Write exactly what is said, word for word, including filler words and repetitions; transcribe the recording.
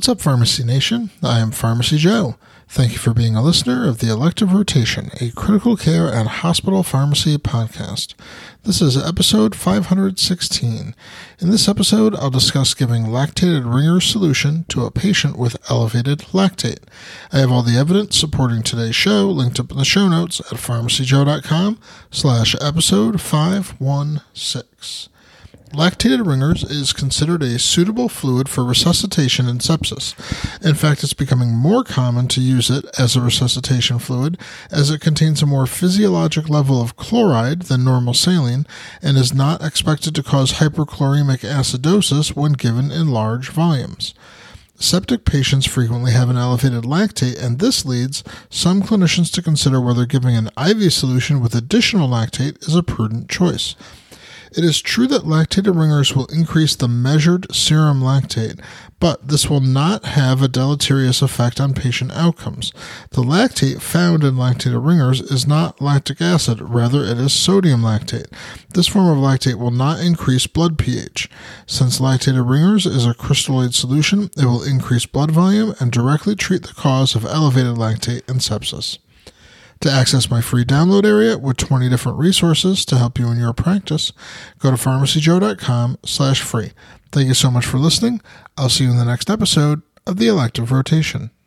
What's up, Pharmacy Nation? I am Pharmacy Joe. Thank you for being a listener of the Elective Rotation, a critical care and hospital pharmacy podcast. This is episode five hundred sixteen. In this episode, I'll discuss giving lactated Ringer's solution to a patient with elevated lactate. I have all the evidence supporting today's show linked up in the show notes at pharmacyjoe.com slash episode 516. Lactated Ringer's is considered a suitable fluid for resuscitation in sepsis. In fact, it's becoming more common to use it as a resuscitation fluid as it contains a more physiologic level of chloride than normal saline and is not expected to cause hyperchloremic acidosis when given in large volumes. Septic patients frequently have an elevated lactate, and this leads some clinicians to consider whether giving an I V solution with additional lactate is a prudent choice. It is true that lactated Ringer's will increase the measured serum lactate, but this will not have a deleterious effect on patient outcomes. The lactate found in lactated Ringer's is not lactic acid, rather it is sodium lactate. This form of lactate will not increase blood pH. Since lactated Ringer's is a crystalloid solution, it will increase blood volume and directly treat the cause of elevated lactate in sepsis. To access my free download area with twenty different resources to help you in your practice, go to pharmacyjoe.com slash free. Thank you so much for listening. I'll see you in the next episode of the Elective Rotation.